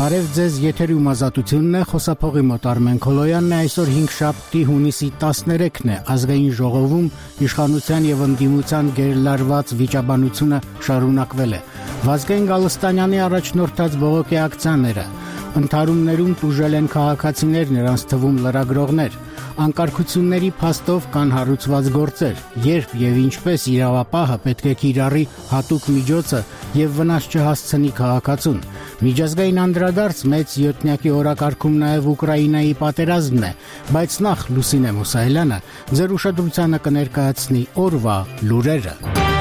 Բարև ձեզ, եթերում ազատությունն է, խոսափողի մոտ Արմեն Քոլոյանն է, այսօր 5-շաբթի հունիսի 13-ն է, ազգային ժողովում իշխանության եւ ընդդիմության գերլարված վիճաբանությունը շարունակվել է։ Վազգեն Գալստանյանի առաջնորդած բողոքի ակցիաները, ընդհարումներում տուժել են քաղաքացիներ, նրանց թվում լրագրողներ, անկարգությունների փաստով կան հարուցված գործեր, երբ եւ ինչպես իրավապահը պետք է կիրառի հատուկ միջոցը եւ վնաս չհասցնի քաղաքացուն։ Միջազգային անդրադարձ մեծ յոթնյակի օրակարգում նաեւ Ուկրաինայի պատերազմն է, բայց նախ Լուսինե Մուսայելյանը ձեր ուշադրությանը կներկայացնի օրվա լուրերը։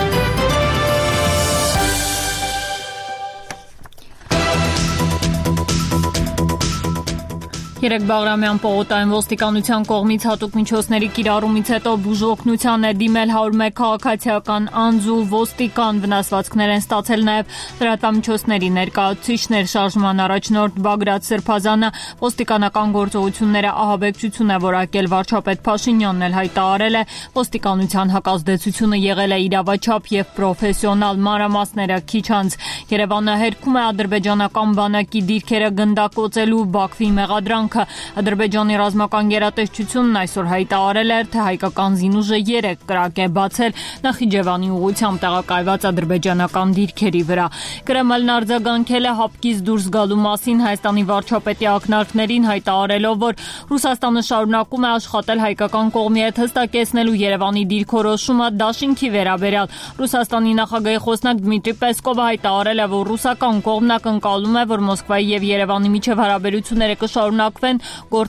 Երեք Բաղրամյան պողոտային ոստիկանության կողմից հատուկ միջոցների կիրառումից հետո բուժօգնության է դիմել 101 քաղաքացիական անձ ու ոստիկան, վնասվածքներ են ստացել նաև լրատվամիջոցների ներկայացուցիչներ։ Շարժման առաջնորդ Բագրատ Սրբազանը ոստիկանական գործողությունները ահաբեկչություն է որակել, վարչապետ Փաշինյանն էլ հայտարարել է, ոստիկանության հակազդեցությունը եղել է իրավաչափ եւ պրոֆեսիոնալ, մանրամասները քիչ անց։ Երևանը հերքում է ադրբեջանական բանակի դիրքերը գնդակոծելու Բաքվի մեղադրանք։ Ադրբեջանի ռազմական գերատեսչությունն այսօր հայտարարել էր, թե հայկական զինուժը 3 կրակ է բացել Նախիջևանի ուղղությամբ տեղակայված ադրբեջանական դիրքերի վրա։ Կրեմլն արձագանքել է հապկից դուրս գալու մասին Հայաստանի վարչապետի ակնարկներին, հայտարարելով, որ Ռուսաստանը շարունակում է աշխատել հայկական կողմի հետ հստակեցնելու Երևանի դիրքորոշումը դաշինքի վերաբերյալ։ Ռուսաստանի նախագահի խոսնակ Դմիտրի Պեսկովը հայտարարել է, որ ռուսական կողմն ակնկալում է, որ Մոսկվայի եւ Երևանի միջև հարաբերությունները կշարունակվեն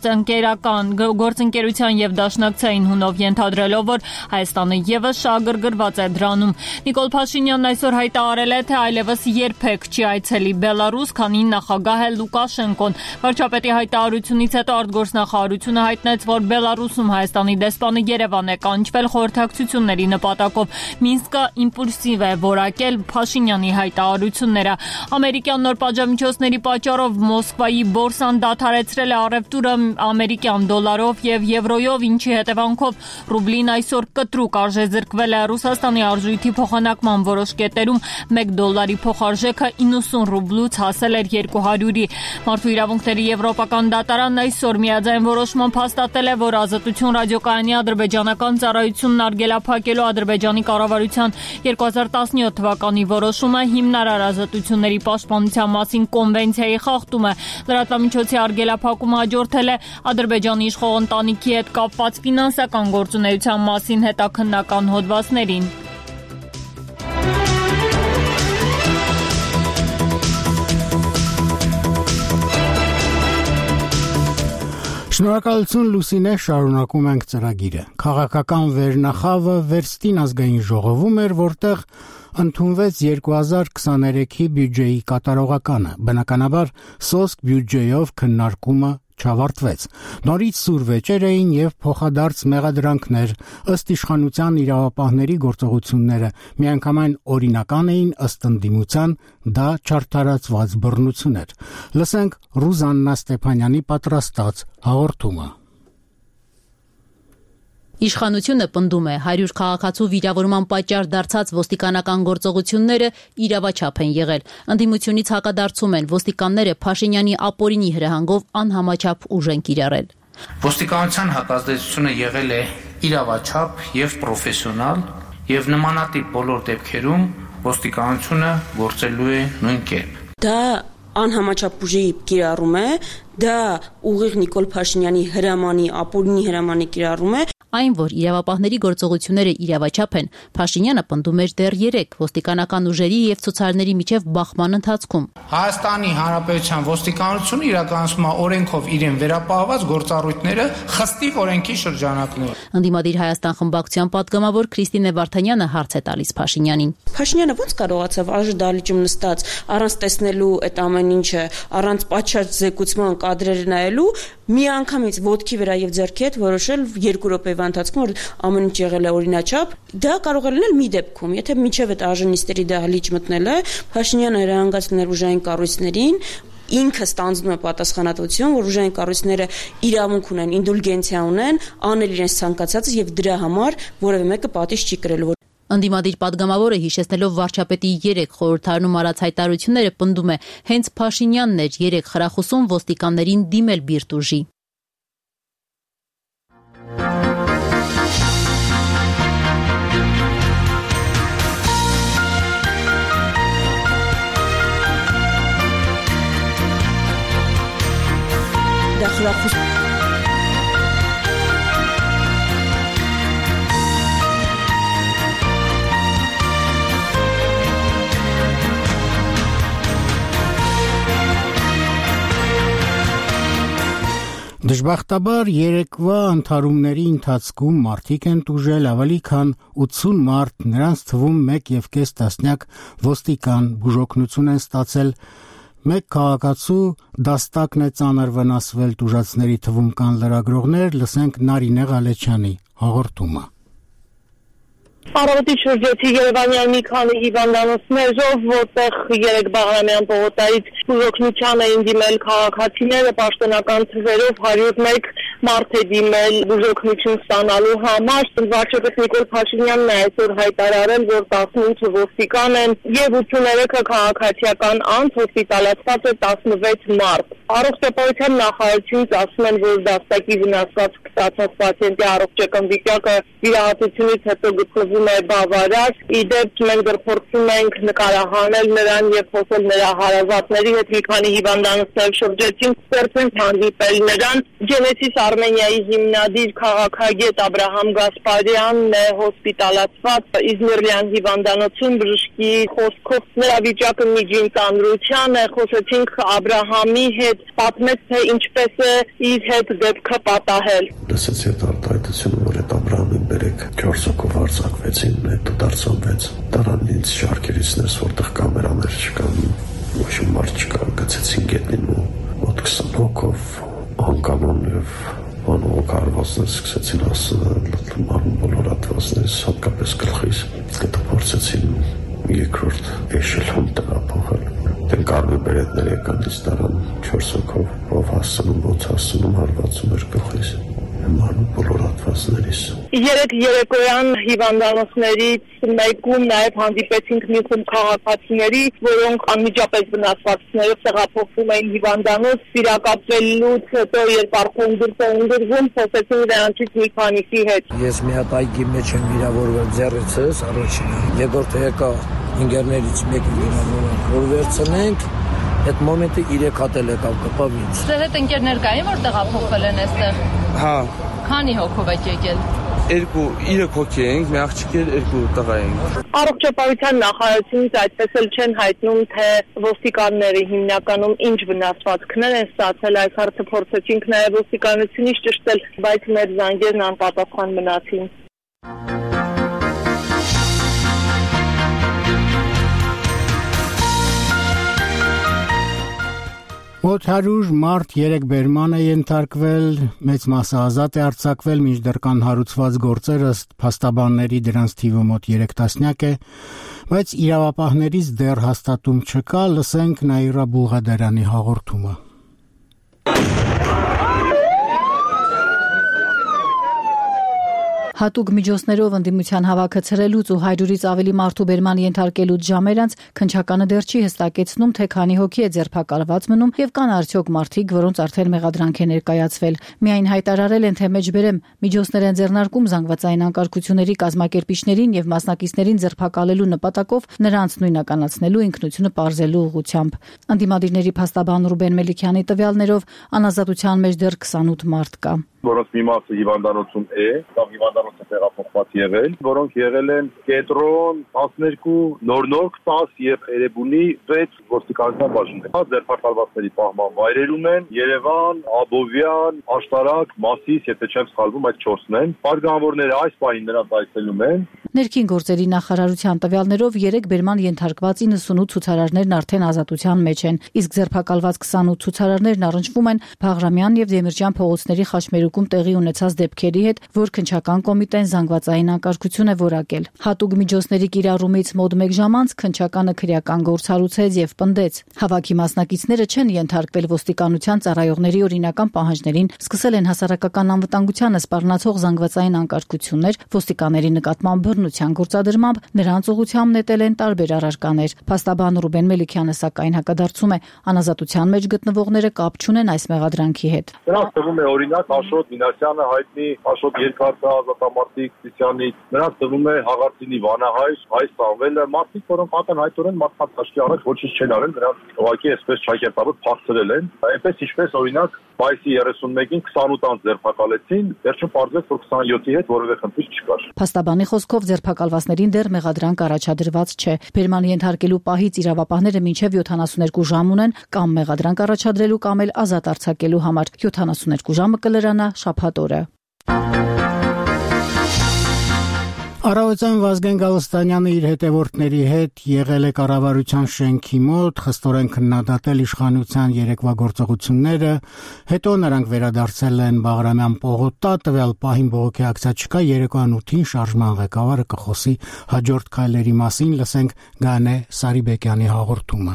գործընկերության եւ դաշնակցային հունով, ենթադրելով, որ Հայաստանը եւս շահագրգռված է դրանում։ Նիկոլ Փաշինյանն այսօր հայտարարել է, թե այլևս երբեք չի այցելի Բելարուս, քանի նախագահ է Լուկաշենկոն։ Վարչապետի հայտարարությունից հետո արտգործնախարարությունը հայտնեց, որ Բելարուսում Հայաստանի դեսպանը Երևան է կանչվել խորհրդակցությունների նպատակով։ Մինսկը իմպուլսիվ է որակել Փաշինյանի հայտարարությունները։ Ամերիկյան նոր պատժամիջոցների պատճառով Մոսկվայի բորսան դադարեցրել է առևտուրը ամերիկյան դոլարով եւ եվրոյով, ինչի հետևանքով ռուբլին այսօր կտրուկ արժեզրկվել է։ Ռուսաստանի արժույթի փոխանակման որոշ կետերում $1 փոխարժեքը 90 ռուբլուց հասել էր 200-ի։ Մարդու իրավունքների եվրոպական դատարանն այսօր միաձայն որոշմամբ հաստատել է, որ Ազատություն ռադիոկայանի ադրբեջանական ծառայությունն արգելափակելու Ադրբեջանի կառավարության 2017 թվականի որոշումը հիմնարար ազատությունների պաշտպանության մասին կոնվենցիայի խախտում է։ Լրատվամիջոցի արգելափակումը հաջորդել է Ադրբեջանի իշխող ընտանիքի հետ կապված ֆինանսական գործունեության մասին հետաքննական հոդվածներին։ Շնորհակալություն Լուսինե, շարունակում ենք ծրագիրը։ Քաղաքական վերնախավը Վերստին ազգային ժողովում էր, որտեղ ընդունվեց 2023-ի բյուջեի կատարողականը։ Բնականաբար սոսկ բյուջեով քննարկումը չավարտվեց։ Նորից սուր վեճեր էին եւ փոխադարձ մեղադրանքներ, ըստ իշխանության իրավապահների գործողությունները միանգամայն օրինական էին, ըստ ընդդիմության դա չարդարացված բռնություն էր։ Լսենք Ռուզաննա Ստեփանյանի պատրաստած հաղորդումը։ Իշխանությունը պնդում է 100 քաղաքացու վիրավորման պատճառ դարձած ոստիկանական գործողությունները իրավաչափ են եղել։ Ընդդիմությունից հակադարձում են ոստիկանները Փաշինյանի ապօրինի հրահանգով անհամաչափ ուժ են կիրառել։ Ոստիկանության հակազդեցությունը եղել է իրավաչափ եւ պրոֆեսիոնալ եւ նմանատիպ բոլոր դեպքերում ոստիկանությունը գործելու է նույն կերպ։ Դա անհամաչափ ուժի կիրառում է, դա ուղիղ Նիկոլ Փաշինյանի հրամանի, ապօրինի հրամանի կիրառում է։ Այն, որ իրավապահների գործողությունները իրավաչափ են, Փաշինյանը պնդում էր դեռ 3 ոստիկանական ուժերի եւ ցուցարարների միջև բախման ընթացքում։ Հայաստանի Հանրապետության ոստիկանությունը իրականացնում է օրենքով իրեն վերապահված գործառույթները խստիվ օրենքի շրջանակներում։ Ընդդիմադիր Հայաստան խմբակցության պատգամավոր Քրիստինե Վարդանյանը հարց է տալիս Փաշինյանին։ Փաշինյանը ո՞նց կարողացավ դալիճում նստած, առանց տեսնելու այդ ամեն ինչը, առանց պատշաճ զեկուցման կադրերը նայելու, միանգամից ոտքի վրա եւ ձեռքի հետ որոշել 2 րոպեվա ընթացքում, որ ամեն ինչ եղել է օրինաչափ։ Դա կարող է լինել մի դեպքում, եթե մինչև այդ արժանիստերի դահլիճ մտնել է, Փաշինյանը հրահանգացնել ուժային կառույցներին, ինքը ստանձնում է պատասխանատվություն, որ ուժային կառույցները իրավունք ունեն, ինդուլգենցիա ունեն, անել իրենց ցանկացածը եւ դրա համար որևէ մեկը պատիժ չի կրելու։ Ընդդիմադիր պատգամավորը հիշեցնելով վարչապետի 3 խորհրդարանում արած հայտարարությունները պնդում է հենց Փաշինյանն էր 3 խրախուսում ոստիկաններին դիմել բիրտ ուժի։ Դժբախտաբար երեկվա ընթարումների ընթացքում մարդիկ են տուժել ավելի քան 80 մարդ, նրանց թվում 1.5 տասնյակ ոստիկան բուժօգնություն են ստացել, 1 քաղաքացու դաստակն է ծանր վնասվել, տուժածների թվում կան լրագրողներ, լսենք Նարինե Ղալեչյանի հաղորդումը։ Առավոտի շրջեցի Երևանյան մի քանի հիվանդանոցներով, որտեղ 3 Բաղրամյան պողոտայից բուժօգնության էին դիմել քաղաքացիները, պաշտոնական թվերով 101 մարդ է դիմել բուժօգնություն ստանալու համար։ Վարչապետ Նիկոլ Փաշինյանն է այսօր հայտարարել, որ 18 ոստիկան են եւ 83-ը քաղաքացիական անձ, հոսպիտալացված է 16 մարդ։ Առողջապահության նախարարությունից ասում են, որ դաստակի վնասված ստացած պացիենտի առողջական վիճակը վիրահատությունից հետո գտնվում է բավարար։ Իդեպ մենք գործում ենք նկարահանել նրան եւ խոսել նրա հարազատների հետ, մի քանի հիվանդանոցներ շրջեցին, ստեղծենք հանդիպել նրան։ Ջենեսիս Արմենիայի հիմնադիր քաղաքագետ Աբրահամ Գասպարյանն է հոսպիտալացված Իզմիրլյան հիվանդանոցում բժշկի խոսքով նրա վիճակը միջին ծանրության է։ Խոսեցինք Աբրահամի հետ, պատմեց թե ինչպես է իր հետ դեպքը պատահել։ Լսեցի այդ արտահայտությունը, որ այդ Աբրահամին բերեք 4 հոգով արձակվեցին, հետո դարձան 6։ Տարան ինձ շարքերից ներս, որտեղ կամերաներ չկան, ոչ մի մարդ չկա, գցեցին գետնին ու մոտ 20 հոգով անկանոն եւ անողոք հարվածներ սկսեցին ասել, մարմին բոլոր հատվածներից, հատկապես գլխից, հետո փորձեցին երկրորդ էշելոն տեղափոխել։ Դեն կարմիր բերետներ եկան ինձ տարան 4 հոգով, ով հասցնում, ոնց հասցնում հարվածում էր գլխից։ Մարմին բոլոր հատվածներից։ 3 երեկոյան հիվանդանոցներից մեկում նաև հանդիպեցինք մի խումբ քաղաքացիների, որոնք անմիջապես վնասվածքներով տեղափոխվում էին հիվանդանոց, վիրակապվելուց հետո երբ արդեն դուրս էին գրվում, խոսեցին նրանցից մի քանիսի հետ։ Ես մի հատ այգի մեջ եմ վիրավորվել ձեռիցս, առաջինը, երկրորդը եկա ինգերներից մեկը վիրավորել, որ վերցնենք, այդ մոմենտը 3 հատ էլ եկավ կպավ ինձ։ Ձեր հետ ընկերներ կային, որ տեղափոխվել են այստեղ։ Հա։ Քանի հոգով եք եկել։ 3 հոգի ենք, մի աղջիկ էր 2 տղա ենք։ Առողջապահության նախարարությունից այդպես էլ չեն հայտնում, թե ոստիկանները հիմնականում ինչ վնասվածքներ են ստացել, այս հարցը փորձեցինք նաև ոստիկանությունից ճշտել, բայց մեր զանգերն անպատասխան մնացին։ Մոտ 100 մարդ 3 բերման է ենթարկվել, մեծ մասը ազատ է արձակվել, մինչդեռ կան հարուցված գործեր, ըստ փաստաբանների դրանց թիվը մոտ 3 տասնյակ է, բայց իրավապահներից դեռ հաստատում չկա, լսենք Նաիրա Բուղադարյանի հաղորդումը։ Հատուկ միջոցներով ընդդիմության հավաքը ցրելուց ու 100-ից ավելի մարդու բերման ենթարկելուց ժամեր անց քննչականը դեռ չի հստակեցնում, թե քանի հոգի է ձերբակալված մնում եւ կան արդյոք մարդիկ, որոնց արդեն մեղադրանք է ներկայացվել։ Միայն հայտարարել են, թե մեջբերեմ միջոցներ են ձեռնարկում զանգվածային անկարգությունների կազմակերպիչներին եւ մասնակիցներին ձերբակալելու նպատակով նրանց նույնականացնելու ինքնությունը պարզելու ուղղությամբ։ Ընդդիմադիրների փաստաբան Ռուբեն Մելիքյանի տվյալներով անազատության մեջ դեռ 28 մարդ կա։ Որոնց մի մասը հիվանդանոցում է, կամ հիվանդանոցը տեղափոխված եղել, որոնք եղել են Կետրոն 12, Նորնորք 10 եւ Էրեբունի 6 ոստիկանության բաժիններ։ Ձերբակալվածների պահման վայրերում են Երևան, Աբովյան, Աշտարակ, Մասիս, եթե չեմ սխալվում, այդ 4-ն են։ Պատգամավորները այս պահին նրանց այցելում են։ Ներքին գործերի նախարարության տվյալներով 3 բերման ենթարկված 98 ցուցարարներն արդեն ազատության մեջ են, իսկ ձերբակալված 28 ցուցարարներն առնչվում են Բաղրամյան եւ Դեմիրճյան փողոցների խաչմերուկում տեղի ունեցած դեպքերի հետ, որ քննչական կոմիտեն զանգվածային անկարգություն է որակել։ Հատուկ միջոցների կիրառումից մոտ 1 ժամ անց քննչականը քրեական գործ հարուցեց եւ պնդեց։ Հավաքի մասնակիցները չեն ենթարկվել ոստիկանության ծառայողների օրինական պահանջներին, սկսել են հասարակական անվտանգությանը սպառնացող զանգվածային անկարգություններ, ոստիկանների նկատմամբ բռնության գործադրմամբ նրանց ուղղությամբ նետել են տարբեր առարկաներ։ Փաստաբան Ռուբեն Մելիքյանը սակայն հակադարձում է, անազատության մեջ գտնվողները կապ չունեն այս մեղադրանքի հետ։ Նրանց թվում է օրինակ Աշոտ Մինասյանը հայտնի, Աշոտ Երկաթը ազատամարտիկ Սիսյանից, նրանց թվում է Հաղարծինի Վանահայր, Հայ Սամվելը, մարդիկ, որոնք ակնհայտորեն մարդկանց աչքի առաջ ոչինչ չեն արել, նրանց ուղղակի այսպես ճակերտաբար փախցրել են։ Այնպես ինչպես օրինակ մայիսի 31-ին 28 անձ ձերբակալեցին, վերջում պարզվեց, որ 27-ի հետ որևէ խնդիր չկար։ Փաստաբանի խոսքով ձերբակալվածներին դեռ մեղադրանք առաջադրված չէ։ Բերման ենթարկելու պահից իրավապահները մինչև 72 ժամ ունեն կամ մեղադրանք առաջադրելու կամ էլ ազատ արձակելու համար։ 72 ժամը կլրանա շաբաթ օրը։ Առավոտյան Վազգեն Գալստանյանը իր հետևորդների հետ եղել է կառավարության շենքի մոտ, խստորեն քննադատել իշխանության երեկվա գործողությունները, հետո նրանք վերադարձել են Բաղրամյան պողոտա, տվյալ պահին բողոքի ակցիա չկա, երեկոյան 8-ին շարժման ղեկավարը կխոսի հաջորդ քայլերի մասին, լսենք Գանե Սարիբեկյանի հաղորդումը։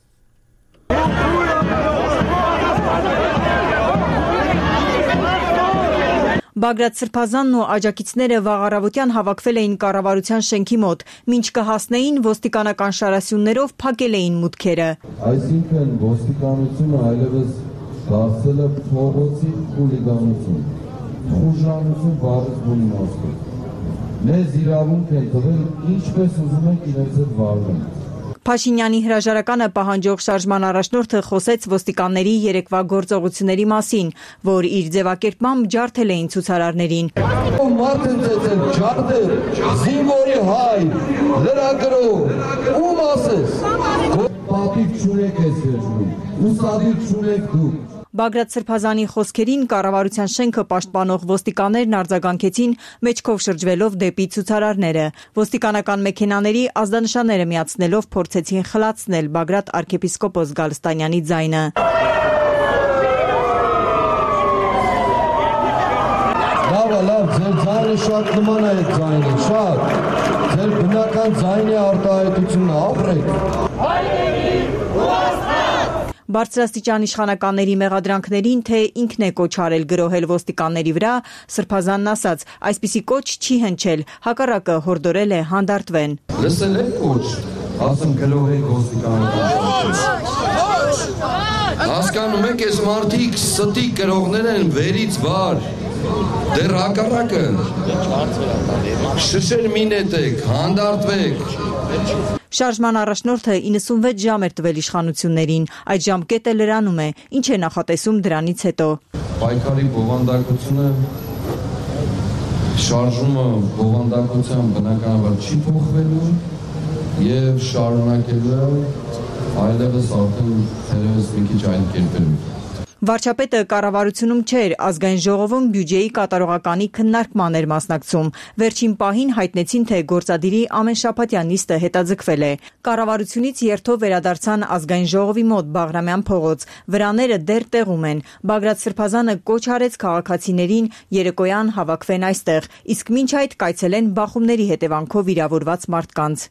Բագրատ Սրբազանն ու աջակիցները վաղ առավոտյան հավաքվել էին կառավարության շենքի մոտ, մինչ կհասնեին ոստիկանական շարասյուններով փակել էին մուտքերը։ Այսինքն ոստիկանությունը այլևս դարձել է փողոցի խուլիգանություն, խուժանություն բառից բուն իմաստով։ Մեզ իրավունք են տվել ինչպես ուզում ենք իրենց հետ վարվել։ Փաշինյանի հրաժարականը պահանջող շարժման առաջնորդը խոսեց ոստիկանների երեկվա գործողությունների մասին, որ իր ձևակերպմամբ ջարդել էին ցուցարարներին։ Մարդ են ծեծել, ջարդել, զինվորի հայ, լրագրող, ում ասես, պատիվ չունեք ես վերջում, ուսադիվ չունեք դուք։ Բագրատ Սրբազանի խոսքերին կառավարության շենքը պաշտպանող ոստիկաններն արձագանքեցին մեջքով շրջվելով դեպի ցուցարարները։ Ոստիկանական մեքենաների ազդանշանները միացնելով փորձեցին խլացնել Բագրատ arczepiskopos Գալստանյանի ձայնը։ Լավ, ձեր ձայնը շատ նման է այդ ձայնը, շատ։ Ձեր բնական ձայնի արտահայտությունը ապրեք։ Բարձրաստիճան իշխանականների մեղադրանքներին, թե ինքն է կոչ արել գրոհել ոստիկանների վրա, Սրբազանն ասաց, այսպիսի կոչ չի հնչել, հակառակը հորդորել է հանդարտվեն։ Լսել եք կոչ, ասում գրոհեք ոստիկանական։ Հասկանում եք, այս մարդիկ ստի գրողներ են վերից վար, դեռ հակառակը, շշեր մի նետեք, հանդարտվեք։ Շարժման առաջնորդը 96 ժամ էր տվել իշխանություններին, այդ ժամկետը լրանում է, ինչ է նախատեսում դրանից հետո։ Պայքարի բովանդակությունը, շարժումը բովանդակության բնականաբար չի փոխվելու և շարունակելու այլևս արդեն թերևս մի քիչ այլ կերպերով։ Վարչապետը կառավարությունում չէր, ազգային ժողովում բյուջեի կատարողականի քննարկման էր մասնակցում։ Վերջին պահին հայտնեցին, թե գործադիրի ամենշաբաթյա նիստը հետաձգվել է։ Կառավարությունից երթով վերադարձան ազգային ժողովի մոտ Բաղրամյան փողոց։ Վրաները դեռ տեղում են։ Բագրատ Սրբազանը կոչ արեց քաղաքացիներին երեկոյան հավաքվեն այստեղ, իսկ մինչ այդ կայցելեն բախումների հետևանքով վիրավորված մարդկանց։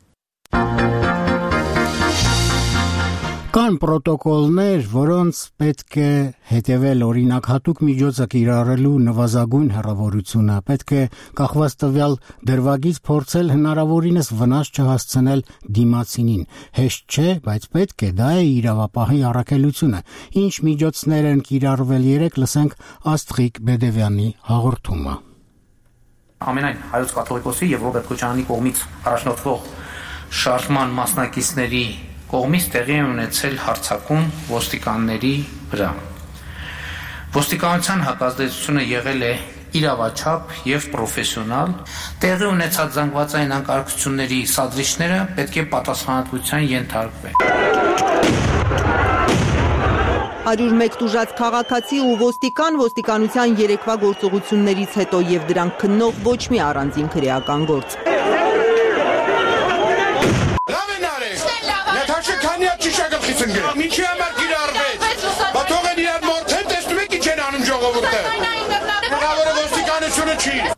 Կան պրոտոկոլներ, որոնց պետք է հետևել, օրինակ հատուկ միջոցը կիրառելու նվազագույն հեռավորությունը, պետք է կախված տվյալ դրվագից փորձել հնարավորինս վնաս չհասցնել դիմացինին։ Հեշտ չէ, բայց պետք է, դա է իրավապահի առաքելությունը։ Ինչ միջոցներ են կիրառվել, երեք լսենք Աստղիկ Բեդևյանի հաղորդումը։ Ամենայն հայոց կաթողիկոսի եւ Ռոբերտ Քոչարյանի կողմից առաջնորդվող շարժման մասնակիցների կողմից տեղի է ունեցել հարձակում ոստիկանների վրա։ Ոստիկանության հակազդեցությունը եղել է իրավաչափ եւ պրոֆեսիոնալ, տեղի ունեցած զանգվածային անկարգությունների սադրիչները պետք է պատասխանատվության ենթարկվեն։ 101 տուժած քաղաքացի ու ոստիկանության երեկվա գործողություններից հետո եւ դրանք քննող ոչ մի առանձին քրեական գործ։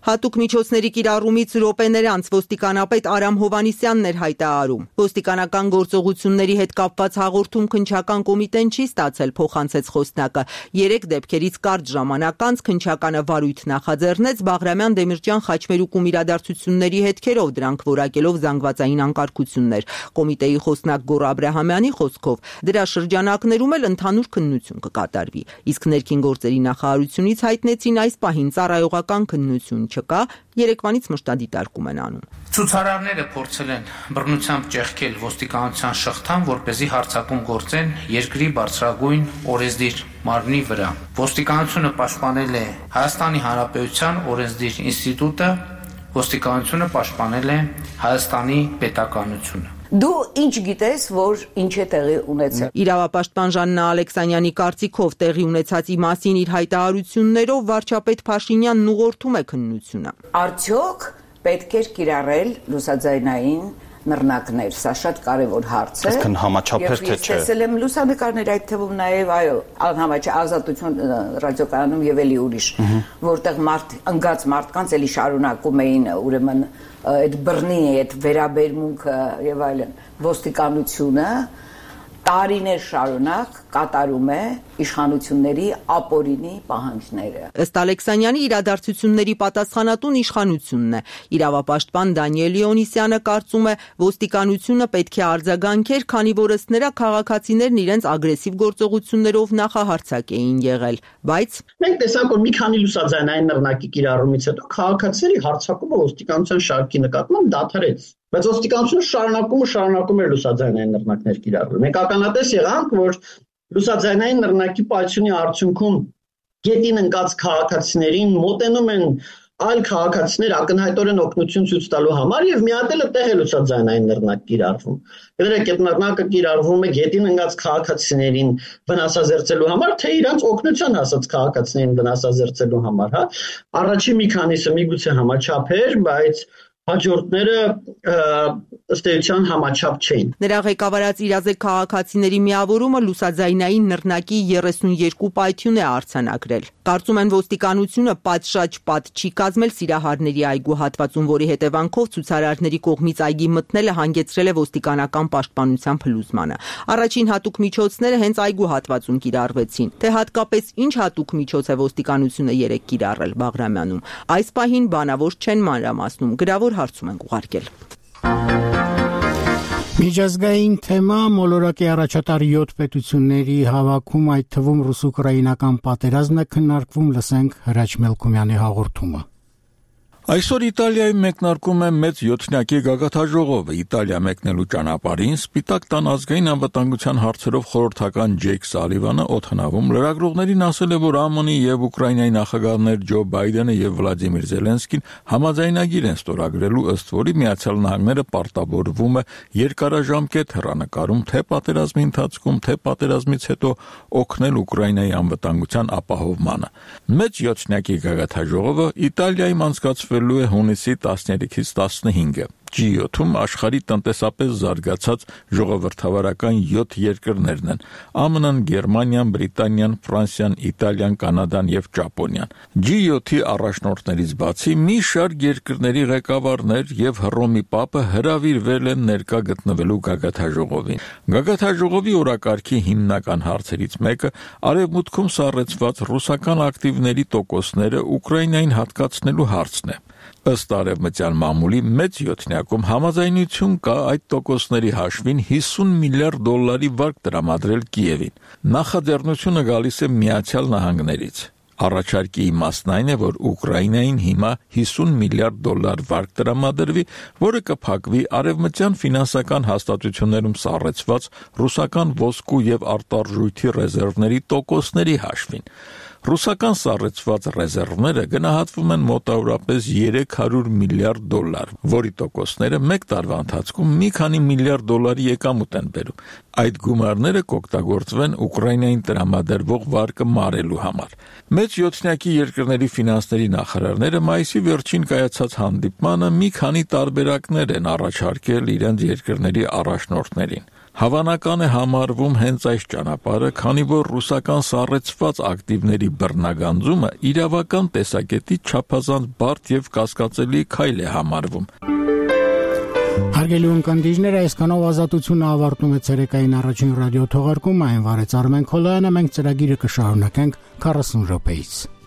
Հատուկ միջոցների կիրառումից րոպեներ անց ոստիկանապետ Արամ Հովանիսյանն էր հայտարարում. ոստիկանական գործողությունների հետ կապված հաղորդում քննչական կոմիտեն չի ստացել, փոխանցեց խոսնակը։ 3 դեպքերից կարճ ժամանակ անց քննչականը վարույթ նախաձեռնեց Բաղրամյան Դեմիրճյան խաչմերուկում իրադարձությունների հետքերով, դրանք որակելով զանգվածային անկարգություններ։ Կոմիտեի խոսնակ Գոռ Աբրահամյանի խոսքով դրա շրջանակներում էլ ընդհանուր քննություն կկատարվի։ Իսկ ներքին գործերի նախարարությունից հայտնեցին այս պահին ծառայողական քննություն չկա, երեկվանից մշտադիտարկում են անում։ Ցուցարարները փորձել են բռնությամբ ճեղքել ոստիկանության շղթան, որպեսզի հարձակում գործեն երկրի բարձրագույն օրենսդիր մարմնի վրա։ Ոստիկանությունը պաշտպանել է Հայաստանի Հանրապետության օրենսդիր ինստիտուտը, ոստիկանությունը պաշտպանել է Հայաստանի պետականությունը։ Դու ինչ գիտես, որ ինչ է տեղի ունեցել։ Իրավապաշտպան Ժաննա Ալեքսանյանի կարծիքով տեղի ունեցածի մասին իր հայտարարություններով վարչապետ Փաշինյանն ուղղորդում է քննությունը։ Արդյոք պետք էր կիրառել լուսաձայնային նռնակներ, սա շատ կարևոր հարց է։ Այսինքն համաչափեր թե չէ։ Տեսել եմ լուսանկարներ, այդ թվում նաև այո, անհամաչափ Ազատություն ռադիոկայանում եւ էլի ուրիշ, որտեղ ընկած մարդկանց էլի շարունակում էին ուրեմն այդ բռնի, այդ վերաբերմունքը եւ այլն, ոստիկանությունը տարիներ շարունակ կատարում է իշխանությունների ապօրինի պահանջները։ Ըստ Ալեքսանյանի իրադարձությունների պատասխանատուն իշխանությունն է։ Իրավապաշտպան Դանիել Լեոնիսյանը կարծում է, ոստիկանությունը պետք է արձագանքեր, քանի որ ըստ նրա քաղաքացիներն իրենց ագրեսիվ գործողություններով նախահարձակ էին եղել, բայց մենք տեսանք, որ մի քանի լուսաձայնային նռնակի կիրառումից հետո քաղաքացիների հարձակումը ոստիկանության շարքի նկատմամբ դադարեց։ Բայց ոստիկանությունը շարունակում էր լուսաձայնային նռնակներ կիրառել։ Մենք ականատես եղանք, որ լուսաձայնային նռնակի պայթյունի արդյունքում գետին ընկած քաղաքացիներին մոտենում են այլ քաղաքացիներ ակնհայտորեն օգնություն ցույց տալու համար եւ մի հատ էլ այդտեղ է լուսաձայնային նռնակ կիրառվում։ Գիտեք, այդ նռնակը կիրառվում է գետին ընկած քաղաքացիներին վնասազերծելու համար, թե իրանց օգնության հասած քաղաքացիներին վնասազերծելու համար, հա։ Առաջին մի քանիսը միգուցե համաչափ էր, բայց հաջորդները ըստ էության համաչափ չէին։ Նրա ղեկավարած իրազեկ քաղաքացիների միավորումը լուսաձայնային նռնակի 32 պայթյուն է արձանագրել։ Կարծում են ոստիկանությունը պատշաճ պատ չի կազմել Սիրահարների այգու հատվածում, որի հետևանքով ցուցարարների կողմից այգի մտնելը հանգեցրել է ոստիկանական պաշտպանության փլուզմանը։ Առաջին հատուկ միջոցները հենց այգու հատվածում կիրառվեցին։ Թե հատկապես ինչ հատուկ միջոց է ոստիկանությունը երեք կիրառել Բաղրամյանում, այս պահին բանավոր չեն մանրամասնում, գրավոր հարցում ենք ուղարկել։ Միջազգային թեմա մոլորակի առաջատար 7 պետությունների հավաքում, այդ թվում ռուս-ուկրաինական պատերազմն է քննարկվում, լսենք Հրաչ Մելքումյանի հաղորդումը։ Այսօր Իտալիայի մեկնարկում է մեծ յոթնյակի գագաթաժողովը։ Իտալիա մեկնելու ճանապարհին Սպիտակ տան ազգային անվտանգության հարցերով խորհրդական Ջեյք Սալիվանը օդանավում լրագրողներին ասել է, որ ԱՄՆ-ի եւ Ուկրաինայի նախագահներ Ջո Բայդենը եւ Վլադիմիր Զելենսկին համաձայնագիր են ստորագրելու, ըստ որի Միացյալ Նահանգները պարտավորվում է երկարաժամկետ հեռանկարում թե պատերազմի ընթացքում, թե պատերազմից հետո օգնել Ուկրաինայի անվտանգության ապահովմանը։ Մեծ յոթնյակի գագաթաժողովը Իտալիայում անցկացվել է հունիսի 13-ից 15-ը։ G7-ում աշխարհի տնտեսապես զարգացած ժողովրդավարական 7 երկրներն են՝ ԱՄՆ-ն, Գերմանիան, Բրիտանիան, Ֆրանսիան, Իտալիան, Կանադան եւ Ճապոնիան։ G7-ի առաջնորդներից բացի մի շարք երկրների ղեկավարներ եւ Հռոմի Պապը հրավիրվել են ներկա գտնվելու գագաթաժողովին։ Գագաթաժողովի օրակարգի հիմնական հարցերից մեկը արևմուտքում սառեցված ռուսական ակտիվների տոկոսները Ուկրաինային հատկացնելու հարցն է։ Ըստ արևմտյան մամուլի մեծ յոթնյակում համաձայնություն կա այդ տոկոսների հաշվին $50 միլիարդ վարկ տրամադրել Կիևին։ Նախաձեռնությունը գալիս է Միացյալ Նահանգներից։ Առաջարկի իմաստն այն է, որ Ուկրաինային հիմա $50 միլիարդ վարկ տրամադրվի, որը կփակվի արևմտյան ֆինանսական հաստատություններում սառեցված ռուսական ոսկու եւ արտարժույթի ռեզերվների տոկոսների հաշվին։ Ռուսական սառեցված ռեզերվները գնահատվում են մոտավորապես $300 միլիարդ, որի տոկոսները մեկ տարվա ընթացքում մի քանի միլիարդ դոլարի եկամուտ են բերում։ Այդ գումարները կօգտագործվեն Ուկրաինային տրամադրվող վարկը մարելու համար։ Մեծ յոթնյակի երկրների ֆինանսների նախարարները մայիսի վերջին կայացած հանդիպմանը մի քանի տարբերակներ են առաջարկել իրենց երկրների առաջնորդներին։ Հավանական է համարվում հենց այս ճանապարհը, քանի որ ռուսական սառեցված ակտիվների բռնագանձումը իրավական տեսակետից չափազանց բարդ եւ կասկածելի քայլ է համարվում։ Հարգելի ունկնդիրներ, այսքանով Ազատությունը ավարտում է ցերեկային առաջին ռադիո թողարկումը, այն վարեց Արմեն Քոլոյանը, մենք ծրագիրը կշարունակենք 40 րոպեից։